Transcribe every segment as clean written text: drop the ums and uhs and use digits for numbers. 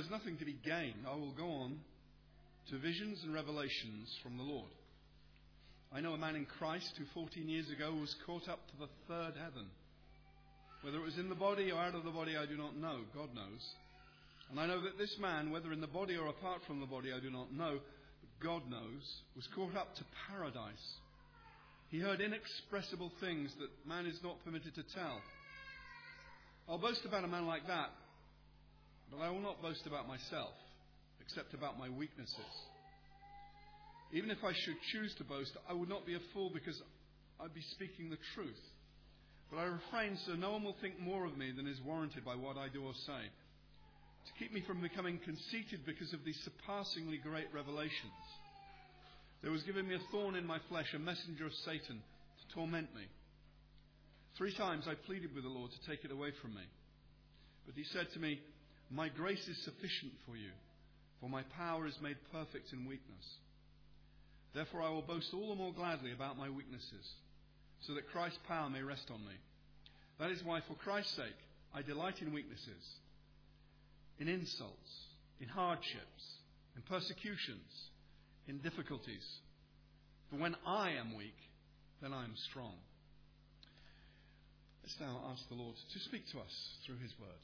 is nothing to be gained, I will go on to visions and revelations from the Lord. I know a man in Christ who 14 years ago was caught up to the third heaven. Whether it was in the body or out of the body, I do not know. God knows. And I know that this man, whether in the body or apart from the body, I do not know, but God knows, was caught up to paradise. He heard inexpressible things that man is not permitted to tell. I'll boast about a man like that, but I will not boast about myself, except about my weaknesses. Even if I should choose to boast, I would not be a fool, because I'd be speaking the truth. But I refrain so no one will think more of me than is warranted by what I do or say, to keep me from becoming conceited because of these surpassingly great revelations. There was given me a thorn in my flesh, a messenger of Satan, to torment me. 3 times I pleaded with the Lord to take it away from me. But he said to me, my grace is sufficient for you, for my power is made perfect in weakness. Therefore I will boast all the more gladly about my weaknesses, so that Christ's power may rest on me. That is why, for Christ's sake, I delight in weaknesses, in insults, in hardships, in persecutions, in difficulties. For when I am weak, then I am strong. Let's now ask the Lord to speak to us through his word.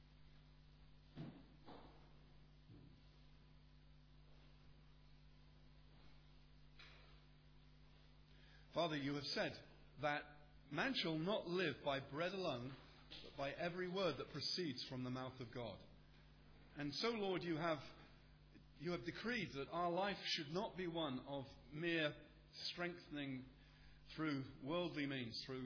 Father, you have said that man shall not live by bread alone, but by every word that proceeds from the mouth of God. And so, Lord, you have decreed that our life should not be one of mere strengthening through worldly means, through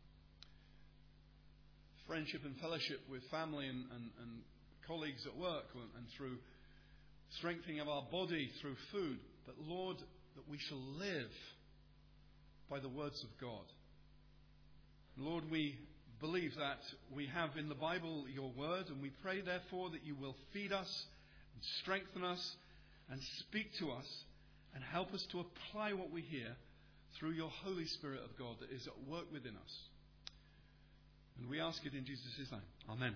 friendship and fellowship with family and colleagues at work, and through strengthening of our body through food, but Lord, that we shall live by the words of God. Lord, we believe that we have in the Bible your word, and we pray therefore that you will feed us and strengthen us and speak to us and help us to apply what we hear through your Holy Spirit of God that is at work within us. And we ask it in Jesus' name. Amen.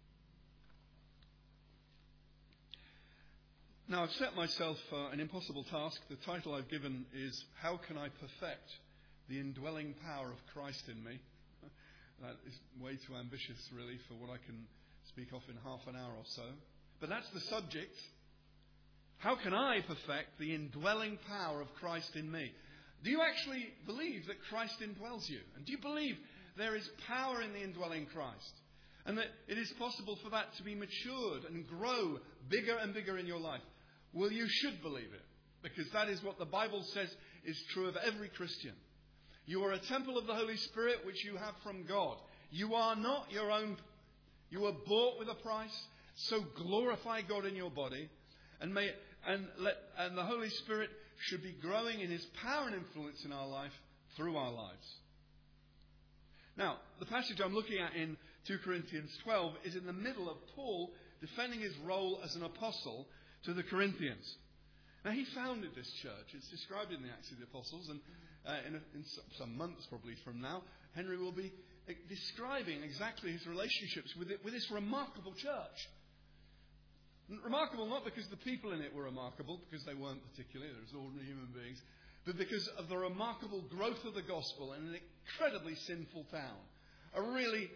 Now, I've set myself an impossible task. The title I've given is, How Can I Perfect the Indwelling Power of Christ in Me? That is way too ambitious, really, for what I can speak of in half an hour or so. But that's the subject. How can I perfect the indwelling power of Christ in me? Do you actually believe that Christ indwells you? And do you believe there is power in the indwelling Christ? And that it is possible for that to be matured and grow bigger and bigger in your life? Well, you should believe it, because that is what the Bible says is true of every Christian. You are a temple of the Holy Spirit which you have from God. You are not your own. You were bought with a price. So glorify God in your body, and the Holy Spirit should be growing in his power and influence in our life through our lives. Now, the passage I'm looking at in 2 Corinthians 12 is in the middle of Paul defending his role as an apostle to the Corinthians. Now, he founded this church. It's described in the Acts of the Apostles, and in some months probably from now, Henry will be describing exactly his relationships with this remarkable church. Remarkable not because the people in it were remarkable, because they weren't particularly, they're just ordinary human beings, but because of the remarkable growth of the gospel in an incredibly sinful town. A really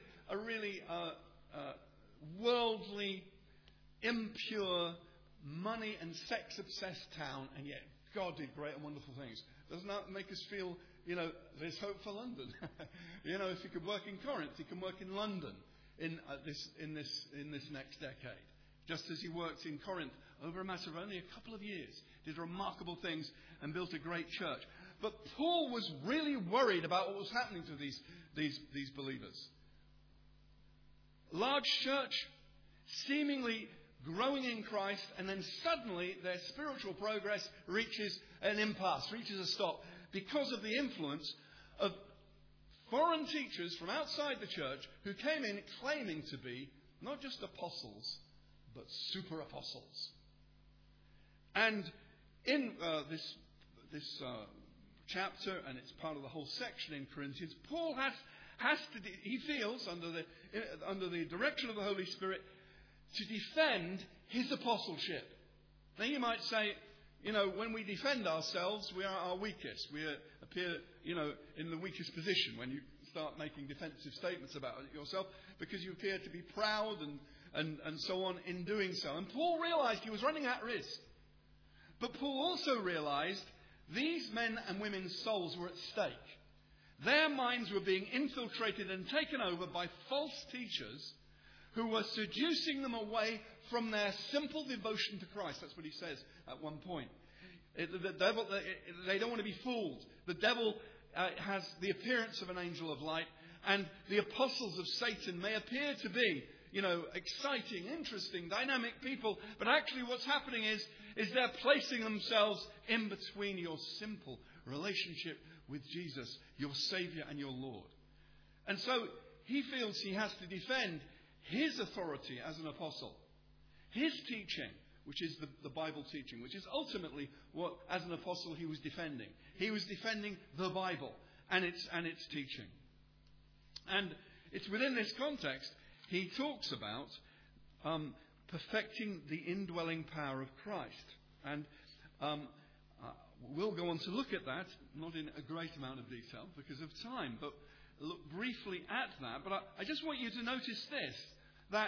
worldly, impure, money and sex obsessed town, and yet God did great and wonderful things. Doesn't that make us feel, there's hope for London? If he could work in Corinth, he can work in London in this next decade. Just as he worked in Corinth over a matter of only a couple of years, did remarkable things and built a great church. But Paul was really worried about what was happening to these believers. Large church, seemingly growing in Christ, and then suddenly their spiritual progress reaches an impasse, reaches a stop, because of the influence of foreign teachers from outside the church who came in claiming to be not just apostles, but super apostles. And in this chapter, and it's part of the whole section in Corinthians, Paul he feels under the direction of the Holy Spirit, to defend his apostleship. Now you might say, when we defend ourselves, we are our weakest. We appear, in the weakest position when you start making defensive statements about yourself, because you appear to be proud and so on in doing so. And Paul realized he was running at risk. But Paul also realized these men and women's souls were at stake. Their minds were being infiltrated and taken over by false teachers who were seducing them away from their simple devotion to Christ. That's what he says at one point. The devil, they don't want to be fooled. The devil has the appearance of an angel of light, and the apostles of Satan may appear to be, exciting, interesting, dynamic people, but actually what's happening is they're placing themselves in between your simple relationship with Jesus, your Saviour and your Lord. And so he feels he has to defend his authority as an apostle, his teaching, which is the Bible teaching, which is ultimately what, as an apostle, he was defending. He was defending the Bible and its teaching. And it's within this context he talks about perfecting the indwelling power of Christ. And we'll go on to look at that, not in a great amount of detail because of time, but look briefly at that. But I just want you to notice this, that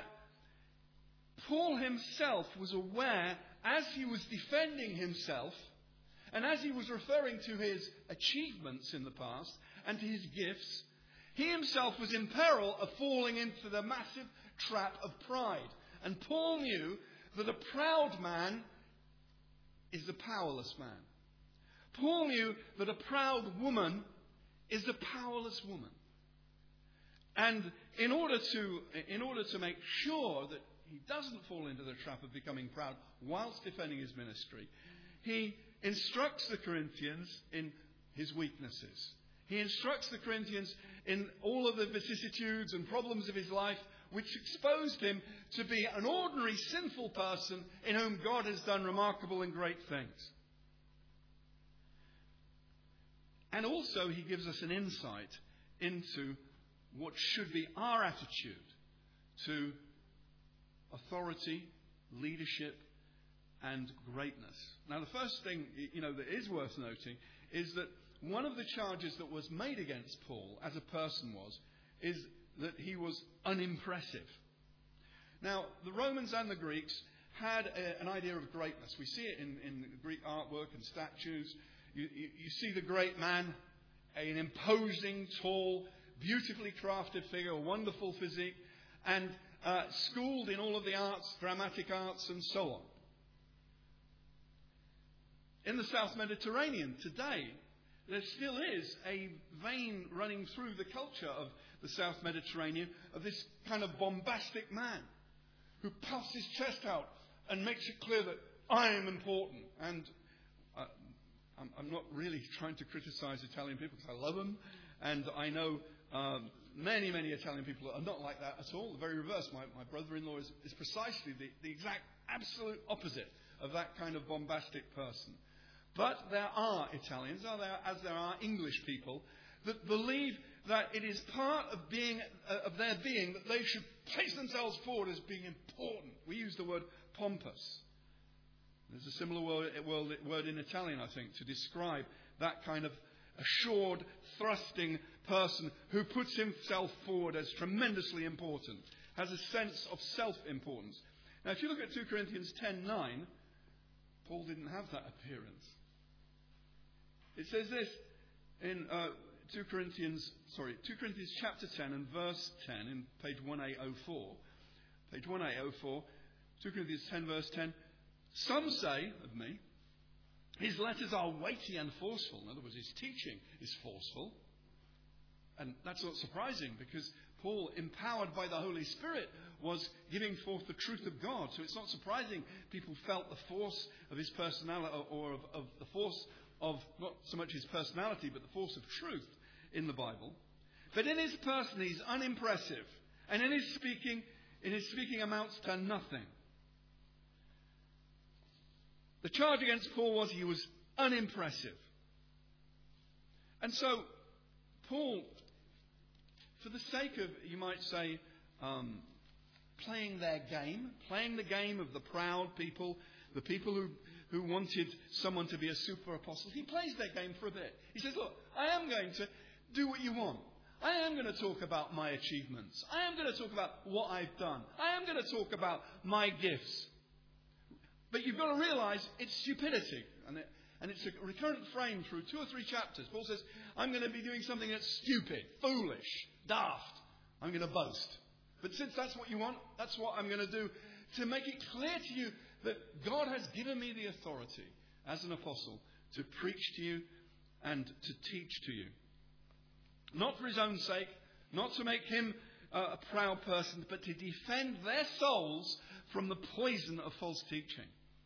Paul himself was aware, as he was defending himself, and as he was referring to his achievements in the past and to his gifts, he himself was in peril of falling into the massive trap of pride. And Paul knew that a proud man is a powerless man. Paul knew that a proud woman is a powerless woman. And in order to make sure that he doesn't fall into the trap of becoming proud whilst defending his ministry, he instructs the Corinthians in his weaknesses. He instructs the Corinthians in all of the vicissitudes and problems of his life, which exposed him to be an ordinary sinful person in whom God has done remarkable and great things. And also he gives us an insight into what should be our attitude to authority, leadership, and greatness. Now, the first thing, that is worth noting is that one of the charges that was made against Paul as a person is that he was unimpressive. Now, the Romans and the Greeks had an idea of greatness. We see it in Greek artwork and statues. You see the great man, an imposing, tall, beautifully crafted figure, a wonderful physique, and schooled in all of the arts, dramatic arts, and so on. In the South Mediterranean today, there still is a vein running through the culture of the South Mediterranean of this kind of bombastic man who puffs his chest out and makes it clear that I am important. And I'm not really trying to criticize Italian people because I love them, and I know many, many Italian people are not like that at all. The very reverse. My brother-in-law is precisely the exact absolute opposite of that kind of bombastic person. But there are Italians, as there are English people, that believe that it is part of their being that they should place themselves forward as being important. We use the word pompous. There's a similar word in Italian, I think, to describe that kind of assured, thrusting person who puts himself forward as tremendously important, has a sense of self-importance. Now, if you look at 2 Corinthians 10:9, Paul didn't have that appearance. It says this in 2 Corinthians chapter 10 and verse 10 in page 1804. Page 1804, 2 Corinthians 10 verse 10. Some say of me, his letters are weighty and forceful. In other words, his teaching is forceful. And that's not surprising because Paul, empowered by the Holy Spirit, was giving forth the truth of God. So it's not surprising people felt the force of his personality, or of the force of not so much his personality, but the force of truth in the Bible. But in his person, he's unimpressive. And in his speaking amounts to nothing. The charge against Paul was he was unimpressive. And so, Paul, for the sake of, you might say, playing their game, playing the game of the proud people, the people who wanted someone to be a super apostle. He plays their game for a bit. He says, look, I am going to do what you want. I am going to talk about my achievements. I am going to talk about what I've done. I am going to talk about my gifts. But you've got to realize it's stupidity. And it's a recurrent frame through 2 or 3 chapters. Paul says, I'm going to be doing something that's stupid, foolish, daft. I'm going to boast. But since that's what you want, that's what I'm going to do. To make it clear to you that God has given me the authority as an apostle to preach to you and to teach to you. Not for his own sake, not to make him a proud person, but to defend their souls from the poison of false teaching.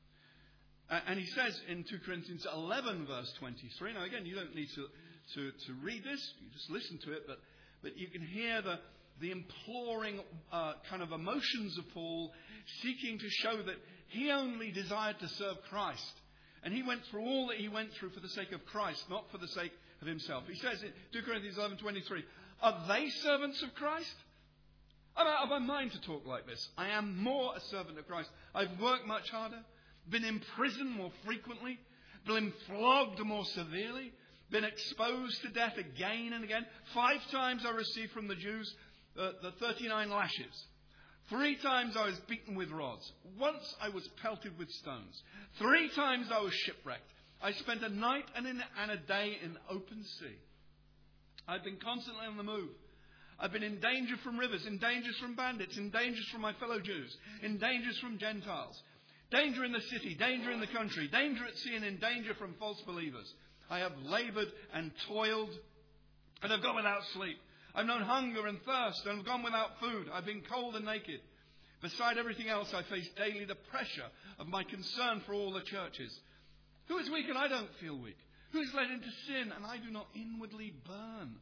And he says in 2 Corinthians 11, verse 23, now again, you don't need to read this, you just listen to it, but you can hear the imploring kind of emotions of Paul, seeking to show that he only desired to serve Christ. And he went through all that he went through for the sake of Christ, not for the sake of himself. He says in 2 Corinthians 11:23, are they servants of Christ? I'm out of my mind to talk like this. I am more a servant of Christ. I've worked much harder, been in prison more frequently, been flogged more severely, been exposed to death again and again. 5 times I received from the Jews the 39 lashes. 3 times I was beaten with rods. Once I was pelted with stones. 3 times I was shipwrecked. I spent a night and a day in open sea. I've been constantly on the move. I've been in danger from rivers, in dangers from bandits, in dangers from my fellow Jews, in dangers from Gentiles. Danger in the city, danger in the country, danger at sea, and in danger from false believers. I have laboured and toiled, and have gone without sleep. I've known hunger and thirst, and have gone without food. I've been cold and naked. Beside everything else, I face daily the pressure of my concern for all the churches. Who is weak and I don't feel weak? Who is led into sin and I do not inwardly burn?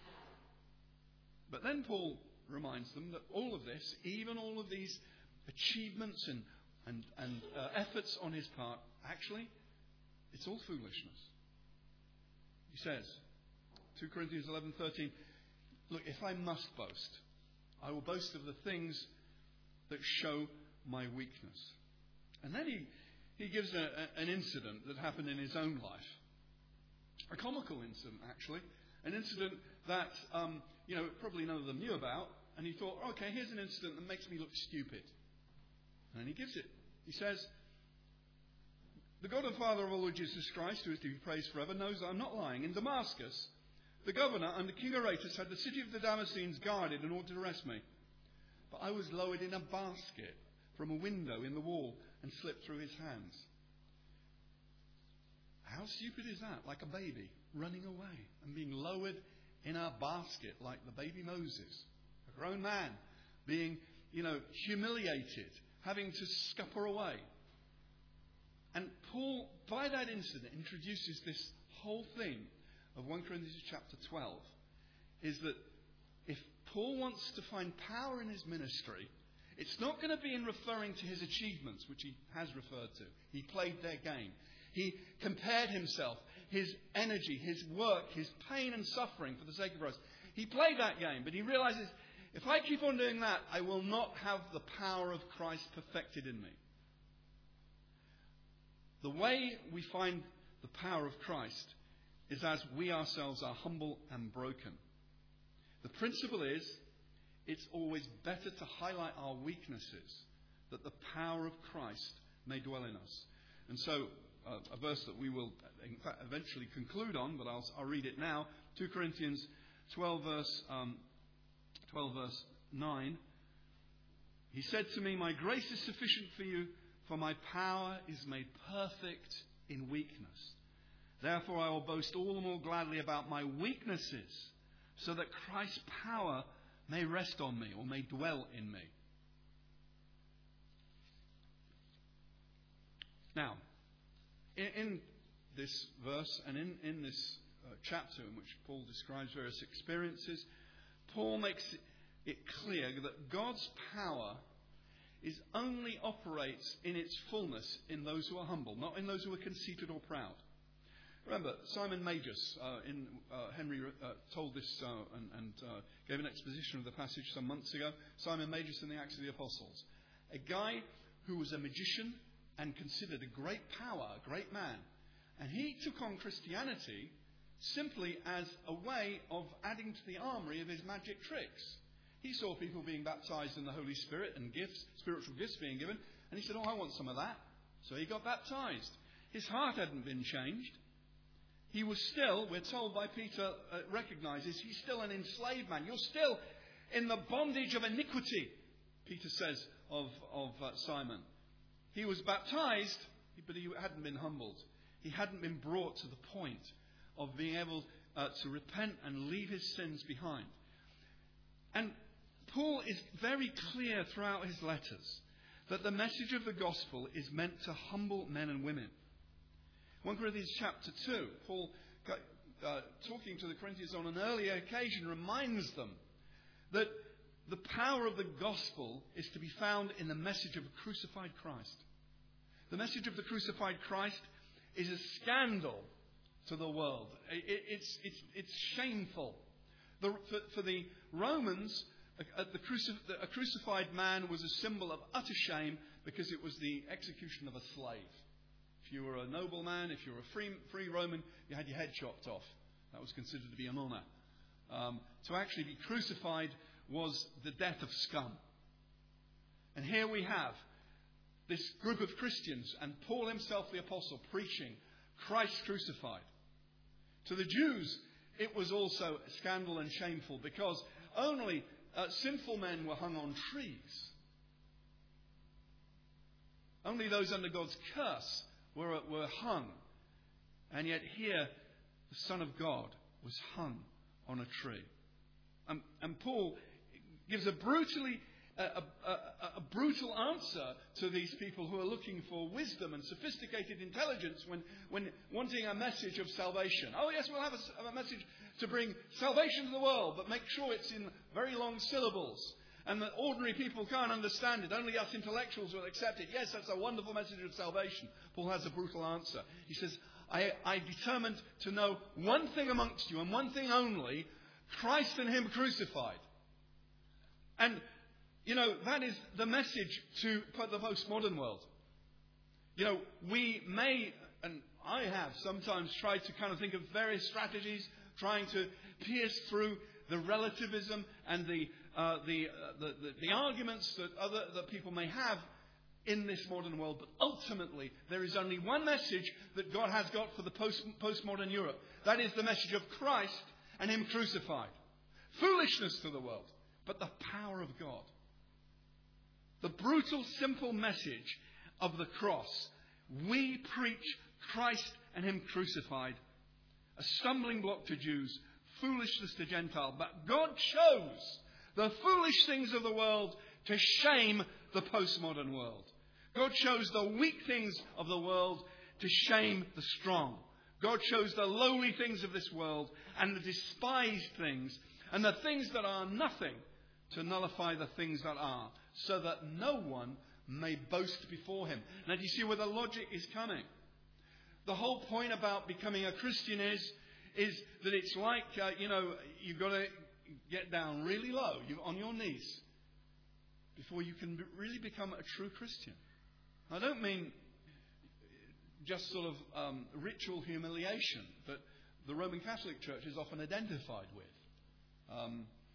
But then Paul reminds them that all of this, even all of these achievements and efforts on his part, actually, it's all foolishness. He says, 2 Corinthians 11:13, look, if I must boast, I will boast of the things that show my weakness. And then he gives an incident that happened in his own life. A comical incident, actually. An incident that, probably none of them knew about. And he thought, okay, here's an incident that makes me look stupid. And then he gives it. He says, the God and Father of our Lord Jesus Christ, who is to be praised forever, knows that I'm not lying. In Damascus, the governor under King Aretas had the city of the Damascenes guarded in order to arrest me. But I was lowered in a basket from a window in the wall and slipped through his hands. How stupid is that? Like a baby running away and being lowered in a basket like the baby Moses. A grown man being, humiliated, having to scupper away. And Paul, by that incident, introduces this whole thing of 1 Corinthians chapter 12, is that if Paul wants to find power in his ministry, it's not going to be in referring to his achievements, which he has referred to. He played their game. He compared himself, his energy, his work, his pain and suffering for the sake of Christ. He played that game, but he realizes, if I keep on doing that, I will not have the power of Christ perfected in me. The way we find the power of Christ is as we ourselves are humble and broken. The principle is, it's always better to highlight our weaknesses, that the power of Christ may dwell in us. And so, a verse that we will in fact eventually conclude on, but I'll read it now. 2 Corinthians 12 verse 9. He said to me, my grace is sufficient for you, for my power is made perfect in weakness. Therefore I will boast all the more gladly about my weaknesses, so that Christ's power may rest on me, or may dwell in me. Now, in this verse and in this chapter in which Paul describes various experiences, Paul makes it clear that God's power only operates in its fullness in those who are humble, not in those who are conceited or proud. Remember, Simon Magus, Henry told this and gave an exposition of the passage some months ago. Simon Magus in the Acts of the Apostles. A guy who was a magician and considered a great power, a great man. And he took on Christianity simply as a way of adding to the armory of his magic tricks. He saw people being baptized in the Holy Spirit and gifts, spiritual gifts being given, and he said, I want some of that. So he got baptized. His heart hadn't been changed. He was still, we're told by Peter, recognizes he's still an enslaved man. You're still in the bondage of iniquity, Peter says of Simon. He was baptized, but he hadn't been humbled. He hadn't been brought to the point of being able to repent and leave his sins behind. And Paul is very clear throughout his letters that the message of the gospel is meant to humble men and women. 1 Corinthians chapter 2, Paul, talking to the Corinthians on an earlier occasion, reminds them that the power of the gospel is to be found in the message of a crucified Christ. The message of the crucified Christ is a scandal to the world. It's shameful. For the Romans, a crucified man was a symbol of utter shame because it was the execution of a slave. If you were a nobleman, if you were a free Roman, you had your head chopped off. That was considered to be an honour. To actually be crucified was the death of scum. And here we have this group of Christians and Paul himself, the apostle, preaching Christ crucified. To the Jews, it was also a scandal and shameful because only sinful men were hung on trees. Only those under God's curse were hung. And yet here, the Son of God was hung on a tree. And Paul gives a brutal answer to these people who are looking for wisdom and sophisticated intelligence when wanting a message of salvation. Oh yes, we'll have a message to bring salvation to the world, but make sure it's in very long syllables and that ordinary people can't understand it. Only us intellectuals will accept it. Yes, that's a wonderful message of salvation. Paul has a brutal answer. He says, I determined to know one thing amongst you and one thing only, Christ and Him crucified. And, that is the message to the postmodern world. We may, and I have sometimes tried to kind of think of various strategies, trying to pierce through the relativism and the arguments that people may have in this modern world. But ultimately, there is only one message that God has got for the postmodern Europe. That is the message of Christ and Him crucified. Foolishness to the world, but the power of God. The brutal, simple message of the cross. We preach Christ and Him crucified. A stumbling block to Jews, foolishness to Gentiles. But God chose the foolish things of the world to shame the postmodern world. God chose the weak things of the world to shame the strong. God chose the lowly things of this world and the despised things and the things that are nothing to nullify the things that are, so that no one may boast before Him. Now, do you see where the logic is coming? The whole point about becoming a Christian is that it's like, you've got to get down really low, on your knees, before you can really become a true Christian. I don't mean just sort of ritual humiliation that the Roman Catholic Church is often identified with.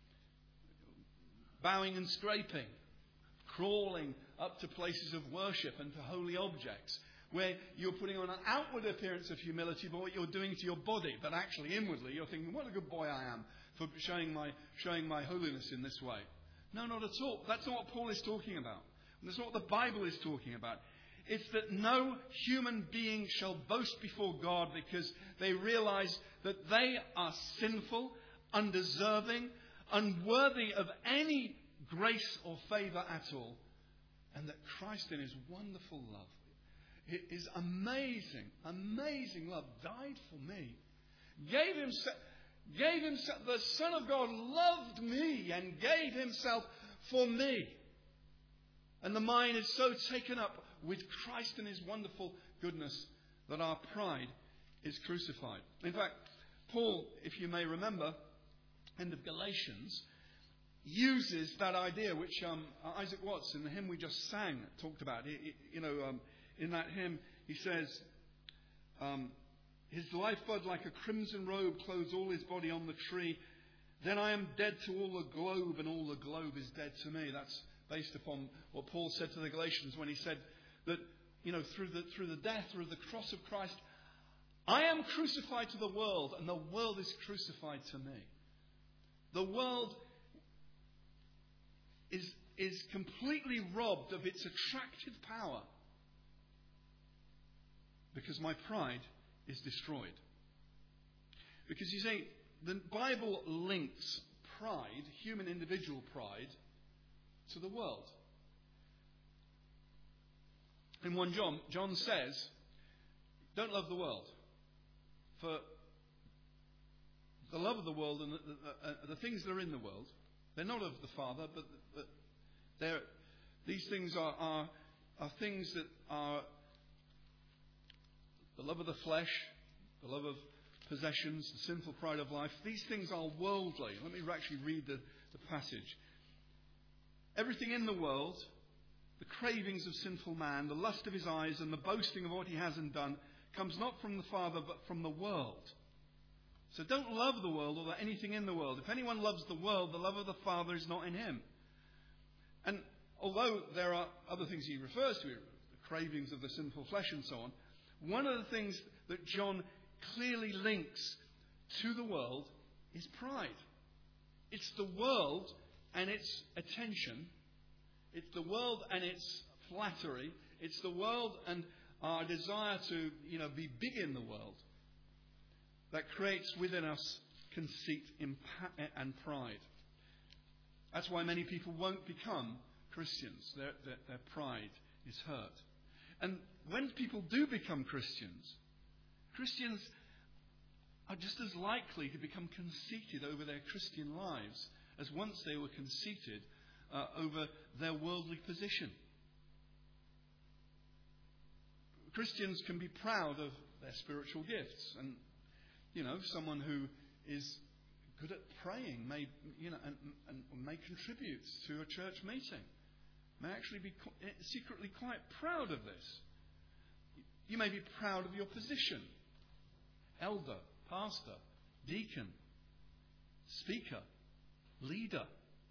Bowing and scraping, crawling up to places of worship and to holy objects, where you're putting on an outward appearance of humility by what you're doing to your body, but actually inwardly you're thinking, what a good boy I am for showing my holiness in this way. No, not at all. That's not what Paul is talking about. And that's not what the Bible is talking about. It's that no human being shall boast before God because they realize that they are sinful, undeserving, unworthy of any grace or favour at all, and that Christ in His wonderful love, His amazing love, died for me, gave himself, the Son of God loved me and gave Himself for me. And the mind is so taken up with Christ and His wonderful goodness that our pride is crucified. In fact, Paul, if you may remember, end of Galatians, uses that idea which Isaac Watts in the hymn we just sang talked about. In that hymn he says, his lifeblood like a crimson robe clothes all his body on the tree. Then I am dead to all the globe, and all the globe is dead to me. That's based upon what Paul said to the Galatians when he said that, through the death, through the cross of Christ, I am crucified to the world, and the world is crucified to me. The world is completely robbed of its attractive power because my pride is destroyed. Because you see, the Bible links pride, human individual pride, to the world. In 1 John says, don't love the world. For the love of the world and the things that are in the world, they're not of the Father, but these things are things that are the love of the flesh, the love of possessions, the sinful pride of life. These things are worldly. Let me actually read the passage. Everything in the world, the cravings of sinful man, the lust of his eyes, and the boasting of what he hasn't done, comes not from the Father, but from the world. So don't love the world or anything in the world. If anyone loves the world, the love of the Father is not in him. And although there are other things he refers to, the cravings of the sinful flesh and so on, one of the things that John clearly links to the world is pride. It's the world and its attention. It's the world and its flattery. It's the world and our desire to, be big in the world that creates within us conceit and pride. That's why many people won't become Christians. Their pride is hurt. And when people do become Christians are just as likely to become conceited over their Christian lives as once they were conceited over their worldly position. Christians can be proud of their spiritual gifts, and someone who is good at praying may contribute to a church meeting, may actually be secretly quite proud of this. You may be proud of your position: elder, pastor, deacon, speaker, leader.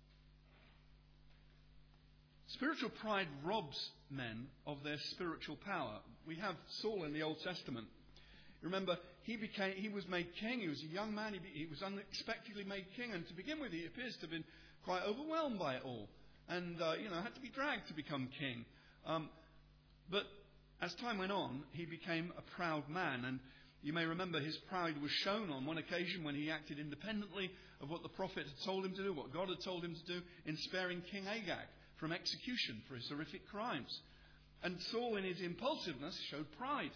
Spiritual pride robs men of their spiritual power. We have Saul in the Old Testament. Remember, he was made king. He was a young man. He was unexpectedly made king. And to begin with, he appears to have been quite overwhelmed by it all. And, had to be dragged to become king. But as time went on, he became a proud man. And you may remember his pride was shown on one occasion when he acted independently of what the prophet had told him to do, what God had told him to do, in sparing King Agag from execution for his horrific crimes. And Saul, in his impulsiveness, showed pride.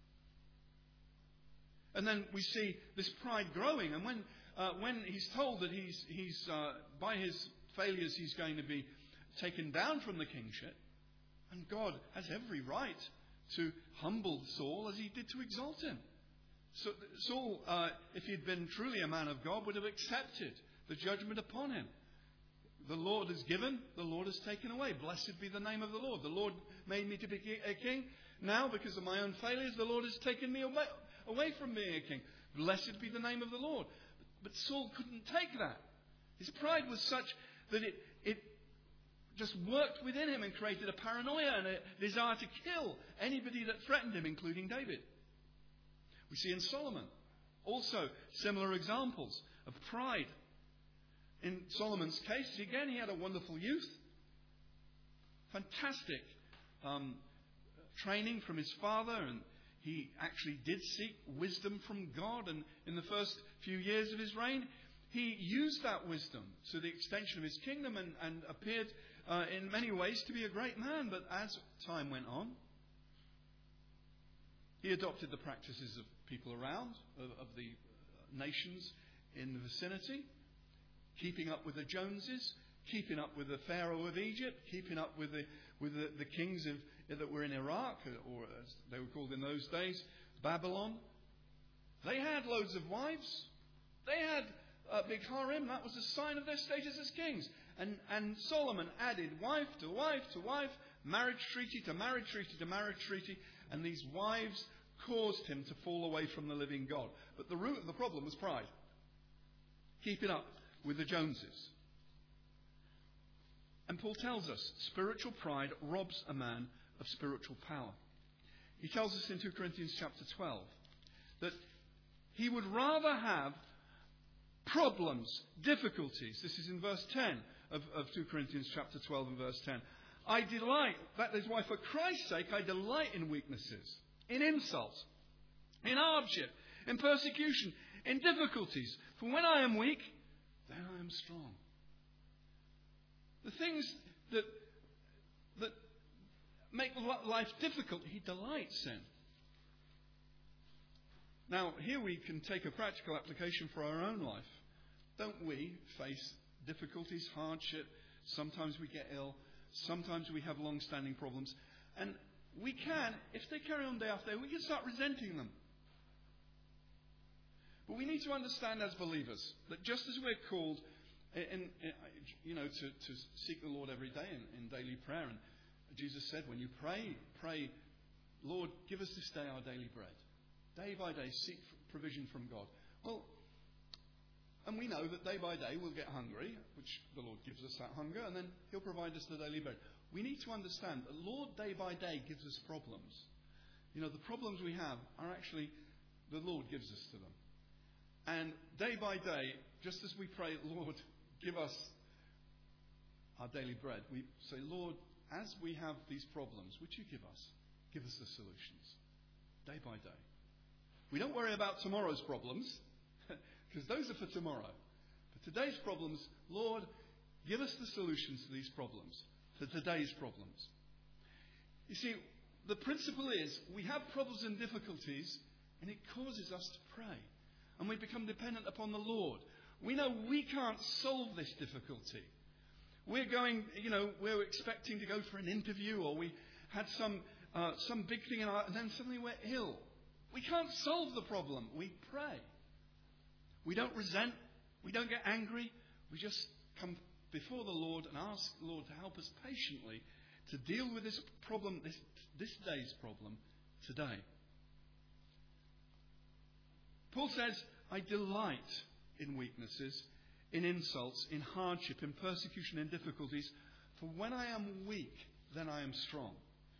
And then we see this pride growing. And when he's told that he's by his failures he's going to be taken down from the kingship, and God has every right to humble Saul as he did to exalt him. So Saul, if he'd been truly a man of God, would have accepted the judgment upon him. The Lord has given, the Lord has taken away. Blessed be the name of the Lord. The Lord made me to be a king. Now, because of my own failures, the Lord has taken me away from being a king. Blessed be the name of the Lord. But Saul couldn't take that. His pride was such that it just worked within him and created a paranoia and a desire to kill anybody that threatened him, including David. We see in Solomon also similar examples of pride. In Solomon's case, again, he had a wonderful youth. Fantastic training from his father, and he actually did seek wisdom from God. And in the first few years of his reign, he used that wisdom to the extension of his kingdom and appeared in many ways to be a great man. But as time went on, he adopted the practices of people around, of the nations in the vicinity, keeping up with the Joneses, keeping up with the Pharaoh of Egypt, keeping up with the kings that were in Iraq, or as they were called in those days, Babylon. They had loads of wives. They had a big harem. That was a sign of their status as kings. And Solomon added wife to wife to wife, marriage treaty to marriage treaty to marriage treaty. And these wives caused him to fall away from the living God. But the root of the problem was pride. Keeping up with the Joneses. And Paul tells us spiritual pride robs a man of spiritual power. He tells us in 2 Corinthians chapter 12 that he would rather have problems, difficulties. This is in verse 10 of 2 Corinthians chapter 12 and verse 10. I delight, that is why for Christ's sake I delight in weaknesses, in insults, in hardship, in persecution, in difficulties. For when I am weak, then I am strong. The things that make life difficult, he delights in. Now, here we can take a practical application for our own life. Don't we face difficulties, hardship? Sometimes we get ill. Sometimes we have long-standing problems. And we can, if they carry on day after day, we can start resenting them. But we need to understand as believers that just as we're called to seek the Lord every day in daily prayer. And Jesus said, when you pray, Lord, give us this day our daily bread. Day by day, seek provision from God. Well, and we know that day by day we'll get hungry, which the Lord gives us that hunger, and then He'll provide us the daily bread. We need to understand that the Lord day by day gives us problems. You know, the problems we have are actually the Lord gives us to them. And day by day, just as we pray, Lord, give us our daily bread, we say, Lord, as we have these problems, which you give us the solutions, day by day. We don't worry about tomorrow's problems, because those are for tomorrow. For today's problems, Lord, give us the solutions to these problems, for today's problems. You see, the principle is, we have problems and difficulties, and it causes us to pray. And we become dependent upon the Lord. We know we can't solve this difficulty. We're we're expecting to go for an interview, or we had some big thing and then suddenly we're ill. We can't solve the problem. We pray. We don't resent. We don't get angry. We just come before the Lord and ask the Lord to help us patiently to deal with this problem, this day's problem, today. Paul says, I delight in weaknesses, in insults, in hardship, in persecution, in difficulties. For when I am weak, then I am strong.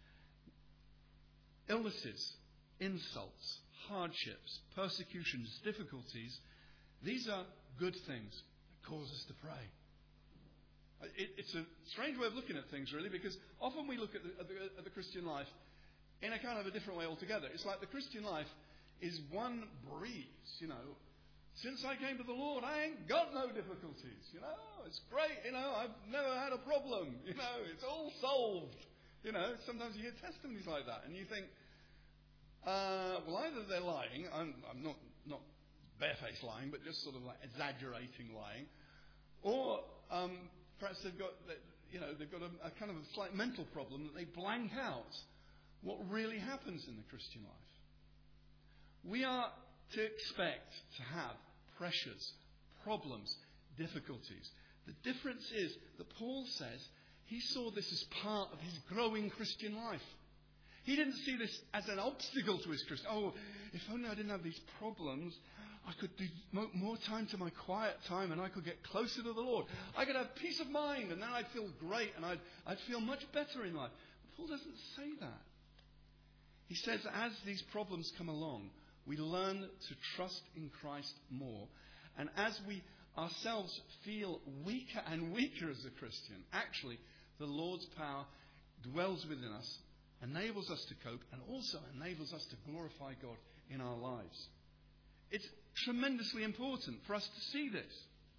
Illnesses, insults, hardships, persecutions, difficulties, these are good things that cause us to pray. It's a strange way of looking at things, really, because often we look at the Christian life in a kind of a different way altogether. It's like the Christian life is one breeze, Since I came to the Lord, I ain't got no difficulties, It's great, I've never had a problem, It's all solved, Sometimes you hear testimonies like that, and you think, well, either they're lying, I'm not barefaced lying, but just sort of like exaggerating lying, or perhaps they've got a kind of a slight mental problem that they blank out what really happens in the Christian life. We are to expect to have pressures, problems, difficulties. The difference is that Paul says he saw this as part of his growing Christian life. He didn't see this as an obstacle to his Christian. Oh, if only I didn't have these problems, I could do more time to my quiet time and I could get closer to the Lord. I could have peace of mind and then I'd feel great and I'd feel much better in life. But Paul doesn't say that. He says as these problems come along, we learn to trust in Christ more. And as we ourselves feel weaker and weaker as a Christian, actually, the Lord's power dwells within us, enables us to cope, and also enables us to glorify God in our lives. It's tremendously important for us to see this.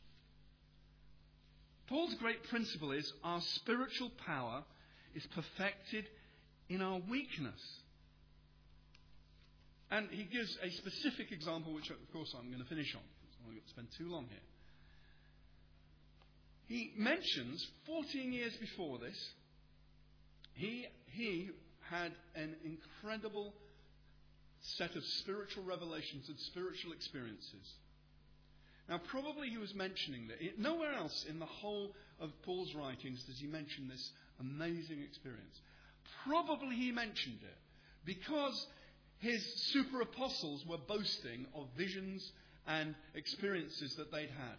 Paul's great principle is our spiritual power is perfected in our weakness. And he gives a specific example, which, of course, I'm going to finish on. I'm not going to spend too long here. He mentions 14 years before this, he had an incredible set of spiritual revelations and spiritual experiences. Now, probably he was mentioning that. Nowhere else in the whole of Paul's writings does he mention this amazing experience. Probably he mentioned it because his super apostles were boasting of visions and experiences that they'd had.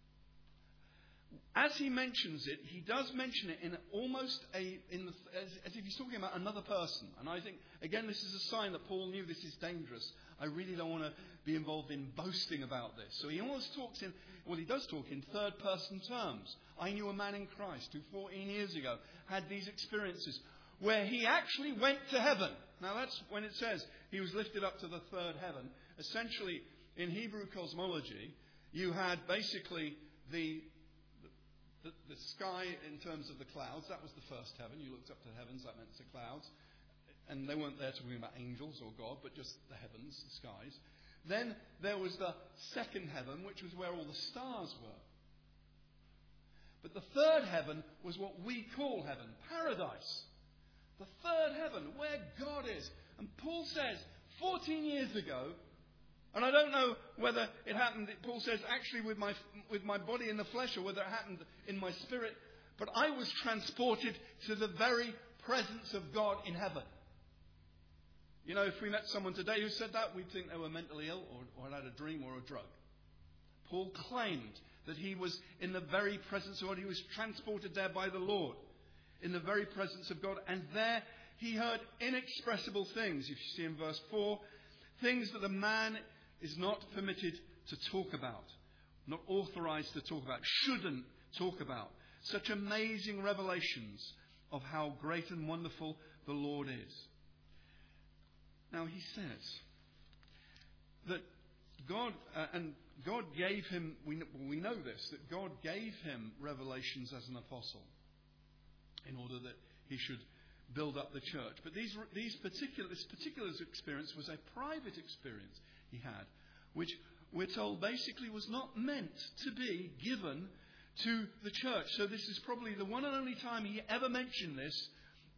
As he mentions it, he does mention it in almost as if he's talking about another person. And I think, again, this is a sign that Paul knew this is dangerous. I really don't want to be involved in boasting about this. So he almost talks he does talk in third-person terms. I knew a man in Christ who 14 years ago had these experiences where he actually went to heaven. Now that's when it says he was lifted up to the third heaven. Essentially, in Hebrew cosmology, you had basically the sky in terms of the clouds. That was the first heaven. You looked up to the heavens, that meant the clouds. And they weren't there talking about angels or God, but just the heavens, the skies. Then there was the second heaven, which was where all the stars were. But the third heaven was what we call heaven, paradise. The third heaven, where God is. And Paul says, 14 years ago, and I don't know whether it happened, Paul says, actually with my body in the flesh, or whether it happened in my spirit, but I was transported to the very presence of God in heaven. You know, if we met someone today who said that, we'd think they were mentally ill or had a dream or a drug. Paul claimed that he was in the very presence of God. He was transported there by the Lord, in the very presence of God. And there he heard inexpressible things. If you see in verse 4, things that the man is not permitted to talk about, not authorized to talk about, shouldn't talk about. Such amazing revelations of how great and wonderful the Lord is. Now he says that God gave him, we know this, that God gave him revelations as an apostle in order that he should build up the church. But this particular experience was a private experience he had, which we're told basically was not meant to be given to the church. So this is probably the one and only time he ever mentioned this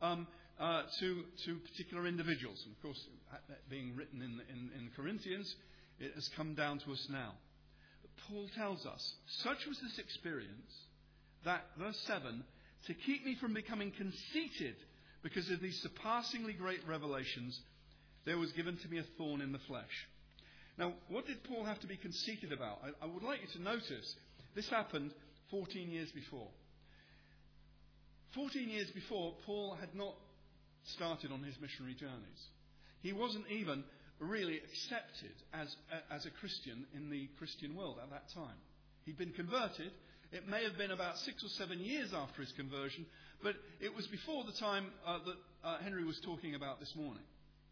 to particular individuals. And of course, being written in Corinthians, it has come down to us now. But Paul tells us, such was this experience that, verse 7, to keep me from becoming conceited because of these surpassingly great revelations, there was given to me a thorn in the flesh. Now, what did Paul have to be conceited about? I would like you to notice this happened 14 years before. 14 years before, Paul had not started on his missionary journeys. He wasn't even really accepted as a Christian in the Christian world at that time. He'd been converted. It may have been about 6 or 7 years after his conversion, but it was before the time that Henry was talking about this morning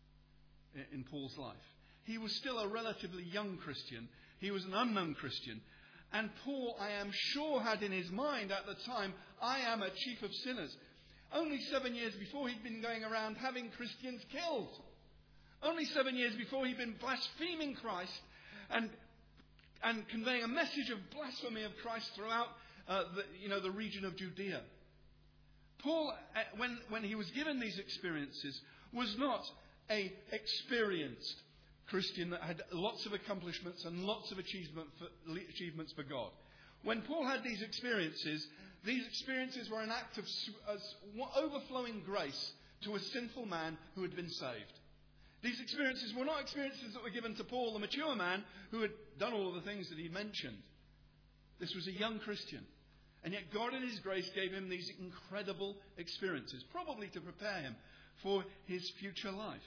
in Paul's life. He was still a relatively young Christian. He was an unknown Christian. And Paul, I am sure, had in his mind at the time, I am a chief of sinners. Only 7 years before, he'd been going around having Christians killed. Only 7 years before, he'd been blaspheming Christ and conveying a message of blasphemy of Christ throughout the region of Judea. Paul, when he was given these experiences, was not an experienced Christian that had lots of accomplishments and lots of achievements for God. When Paul had these experiences were an act of overflowing grace to a sinful man who had been saved. These experiences were not experiences that were given to Paul, the mature man, who had done all of the things that he mentioned. This was a young Christian. And yet God in his grace gave him these incredible experiences, probably to prepare him for his future life.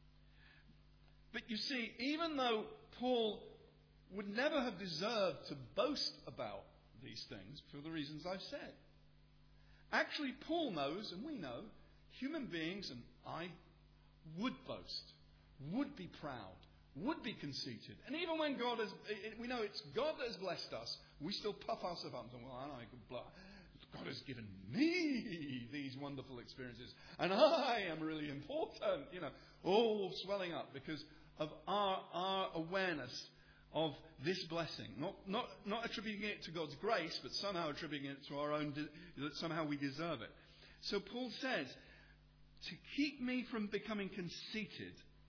But you see, even though Paul would never have deserved to boast about these things for the reasons I've said, actually Paul knows, and we know, human beings, and I, would boast, would be proud, would be conceited. And even when we know it's God that has blessed us, we still puff ourselves up and say, well, God has given me these wonderful experiences, and I am really important, all swelling up because of our awareness of this blessing. Not attributing it to God's grace, but somehow attributing it to our own, that somehow we deserve it. So Paul says, to keep me from becoming conceited,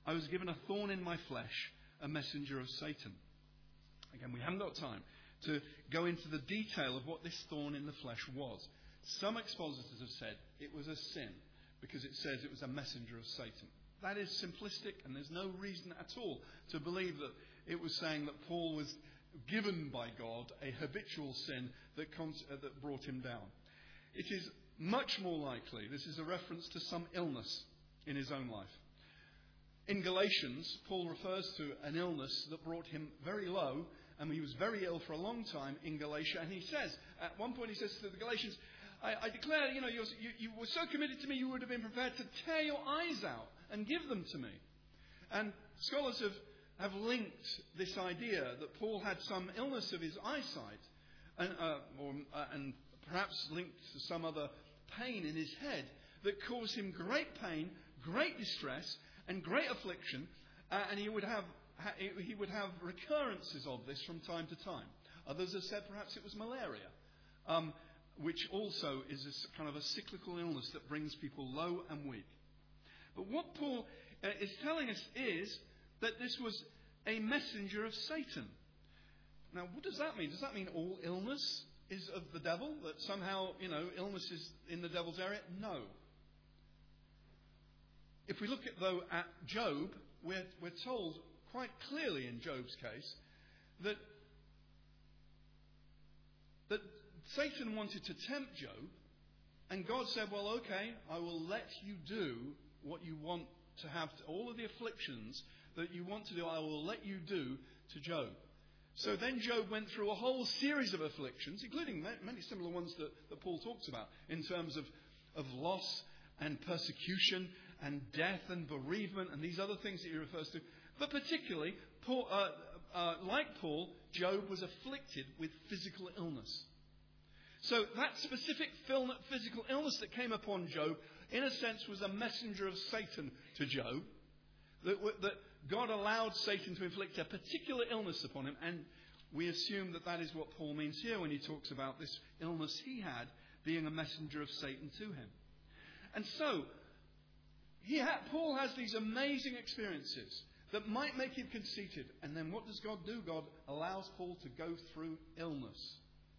I was given a thorn in my flesh, a messenger of Satan. Again, we haven't got time to go into the detail of what this thorn in the flesh was. Some expositors have said it was a sin because it says it was a messenger of Satan. That is simplistic, and there's no reason at all to believe that it was saying that Paul was given by God a habitual sin that brought him down. It is much more likely this is a reference to some illness in his own life. In Galatians, Paul refers to an illness that brought him very low, and he was very ill for a long time in Galatia. And he says, at one point he says to the Galatians, I declare, you were so committed to me, you would have been prepared to tear your eyes out and give them to me. And scholars have linked this idea that Paul had some illness of his eyesight, and perhaps linked to some other pain in his head that caused him great pain, great distress, and great affliction, and he would have recurrences of this from time to time. Others have said perhaps it was malaria, which also is a kind of a cyclical illness that brings people low and weak. But what Paul is telling us is that this was a messenger of Satan. Now, what does that mean? Does that mean all illness is of the devil? That somehow, illness is in the devil's area? No. If we look at Job, we're told quite clearly in Job's case that Satan wanted to tempt Job, and God said, well, okay, I will let you do what you want to have, all of the afflictions that you want to do, I will let you do to Job. So then Job went through a whole series of afflictions, including many similar ones that Paul talks about, in terms of loss and persecution and death and bereavement and these other things that he refers to. But particularly, like Paul, Job was afflicted with physical illness. So that specific physical illness that came upon Job, in a sense, was a messenger of Satan to Job. That God allowed Satan to inflict a particular illness upon him, and we assume that is what Paul means here when he talks about this illness he had being a messenger of Satan to him. And so, Paul has these amazing experiences that might make him conceited. And then what does God do? God allows Paul to go through illness.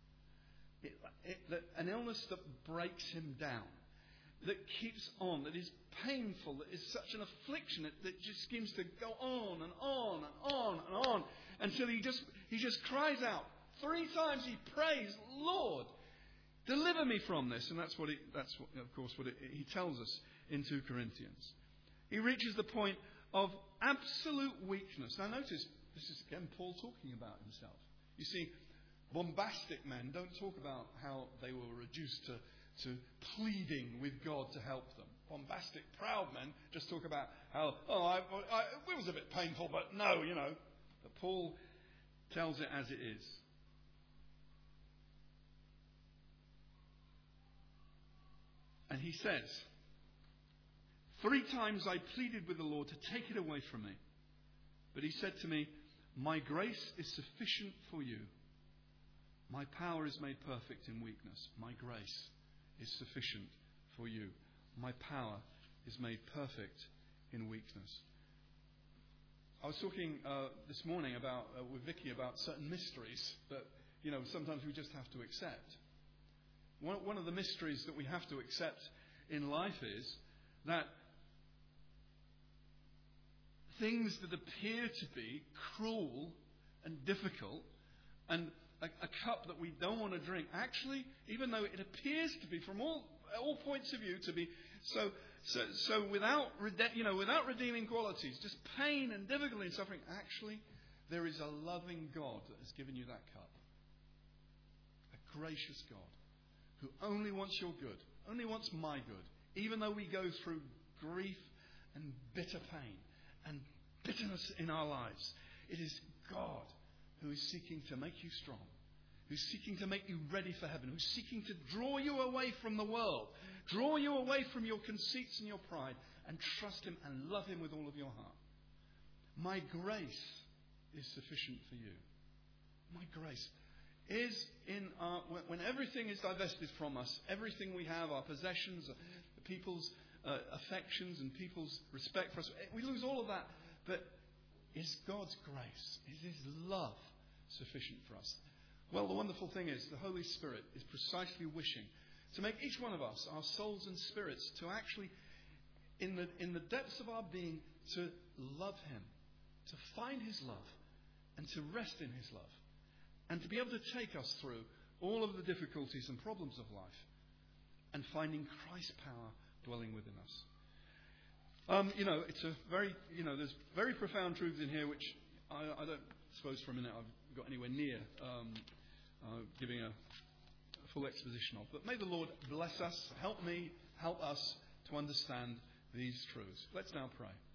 An illness that breaks him down, that keeps on, that is painful, that is such an affliction that just seems to go on and on and on and on until he just cries out. 3 times he prays, Lord, deliver me from this. And that's what he tells us in 2 Corinthians. He reaches the point of absolute weakness. Now notice, this is again Paul talking about himself. You see, bombastic men don't talk about how they were reduced to pleading with God to help them. Bombastic, proud men just talk about how, it was a bit painful, but no, But Paul tells it as it is. And he says, 3 times I pleaded with the Lord to take it away from me. But he said to me, my grace is sufficient for you. My power is made perfect in weakness. My grace is sufficient for you. My power is made perfect in weakness. I was talking this morning with Vicky about certain mysteries that, sometimes we just have to accept. One of the mysteries that we have to accept in life is that things that appear to be cruel and difficult and a cup that we don't want to drink, actually, even though it appears to be from all points of view to be so without redeeming qualities, just pain and difficulty and suffering, actually there is a loving God that has given you that cup. A gracious God who only wants your good, only wants my good, even though we go through grief and bitter pain and bitterness in our lives. It is God who is seeking to make you strong, who's seeking to make you ready for heaven, who's seeking to draw you away from the world, draw you away from your conceits and your pride, and trust Him and love Him with all of your heart. My grace is sufficient for you. My grace is when everything is divested from us, everything we have, our possessions, the people's affections and people's respect for us. We lose all of that. But is God's grace, is His love sufficient for us? Well, the wonderful thing is the Holy Spirit is precisely wishing to make each one of us, our souls and spirits, to actually, in the depths of our being, to love Him, to find His love, and to rest in His love, and to be able to take us through all of the difficulties and problems of life, and finding Christ's power dwelling within us. It's a very, there's very profound truths in here which I don't suppose for a minute I've got anywhere near giving a full exposition of. But may the Lord bless us, help me, help us to understand these truths. Let's now pray.